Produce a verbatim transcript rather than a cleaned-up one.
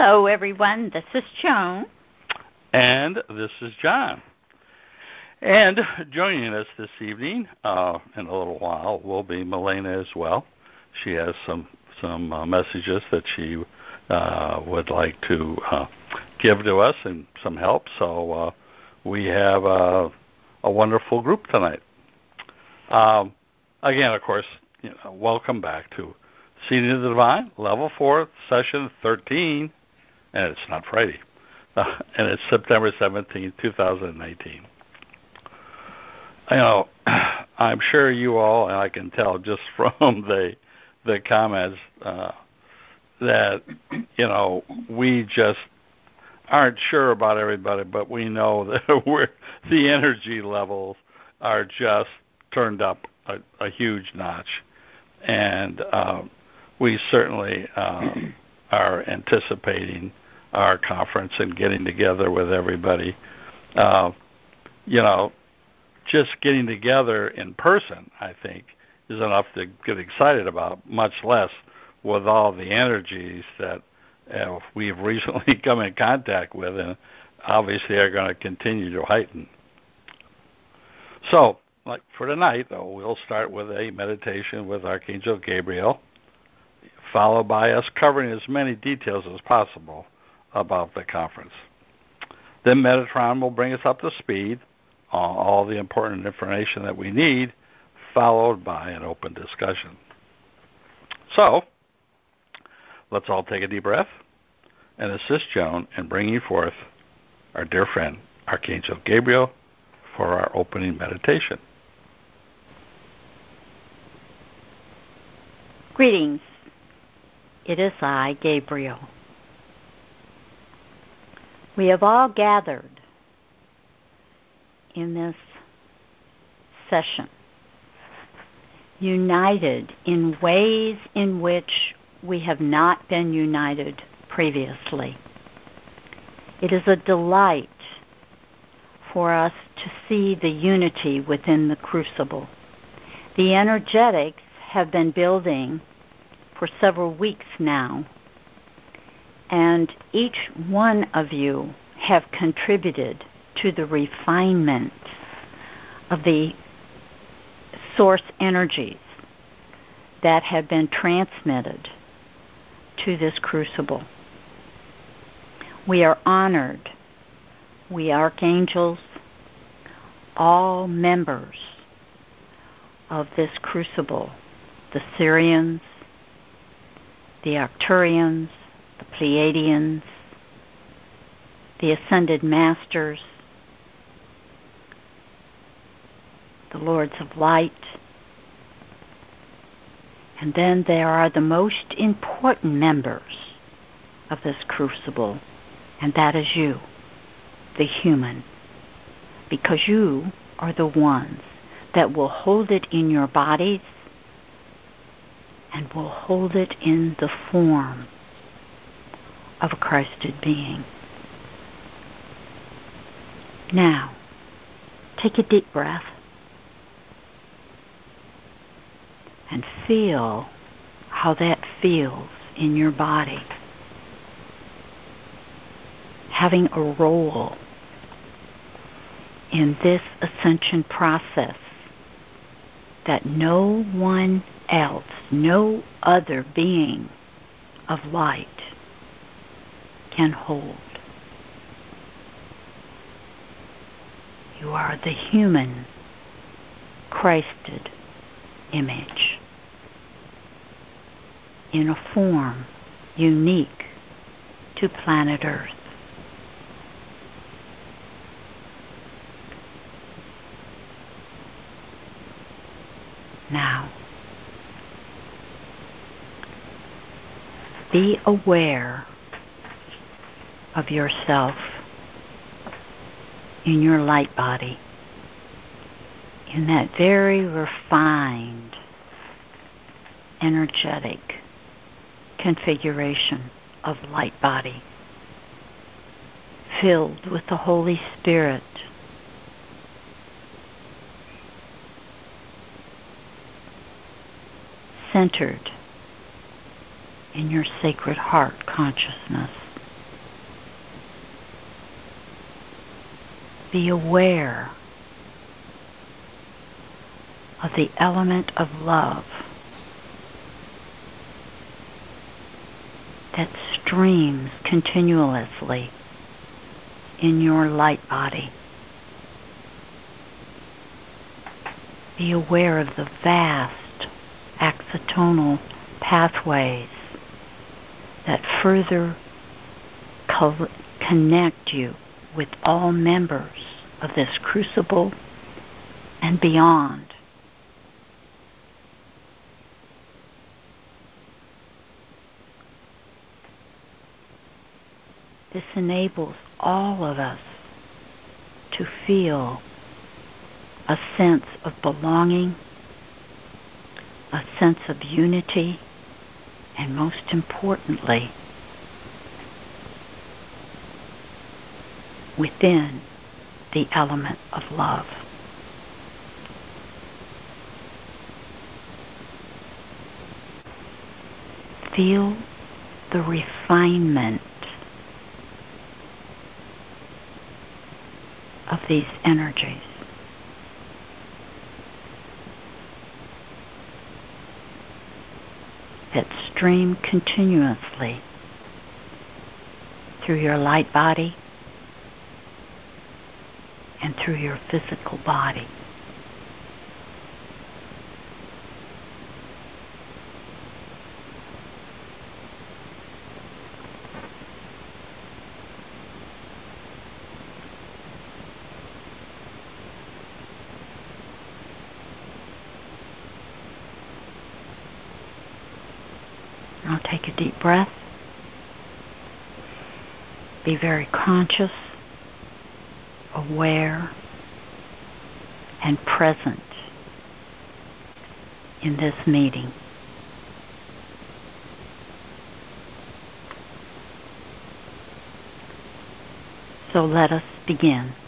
Hello, everyone. This is Joan. And this is John. And joining us this evening, uh, in a little while, will be Milena as well. She has some some uh, messages that she uh, would like to uh, give to us and some help. So uh, we have uh, a wonderful group tonight. Um, again, of course, you know, welcome back to Seeding of the Divine, Level four, Session thirteen, and it's not Friday. Uh, and it's September seventeenth, twenty nineteen. You know, I'm sure you all, and I can tell just from the the comments, uh, that, you know, we just aren't sure about everybody, but we know that we're, the energy levels are just turned up a, a huge notch. And uh, we certainly uh, are anticipating our conference and getting together with everybody. Uh, you know, just getting together in person, I think, is enough to get excited about, much less with all the energies that uh, we've recently come in contact with and obviously are going to continue to heighten. So, like for tonight, though, we'll start with a meditation with Archangel Gabriel, followed by us covering as many details as possible about the conference. Then Metatron will bring us up to speed on all the important information that we need, followed by an open discussion. So, let's all take a deep breath and assist Joan in bringing forth our dear friend, Archangel Gabriel, for our opening meditation. Greetings. It is I, Gabriel. We have all gathered in this session, united in ways in which we have not been united previously. It is a delight for us to see the unity within the crucible. The energetics have been building for several weeks now, and each one of you have contributed to the refinement of the source energies that have been transmitted to this crucible. We are honored, we archangels, all members of this crucible, the Sirians, the Arcturians, the Pleiadians, the Ascended Masters, the Lords of Light, and then there are the most important members of this crucible, and that is you, the human, because you are the ones that will hold it in your bodies and will hold it in the form of a Christed being. Now, take a deep breath and feel how that feels in your body, having a role in this ascension process that no one else, no other being of light can hold. You are the human Christed image in a form unique to planet Earth. Now, be aware of yourself in your light body, in that very refined, energetic configuration of light body, filled with the Holy Spirit, centered in your sacred heart consciousness. Be aware of the element of love that streams continuously in your light body. Be aware of the vast axonal pathways that further co- connect you with all members of this crucible and beyond. This enables all of us to feel a sense of belonging, a sense of unity, and most importantly, within the element of love. Feel the refinement of these energies. That stream continuously through your light body and through your physical body. Now take a deep breath. Be very conscious, aware, and present in this meeting. So let us begin.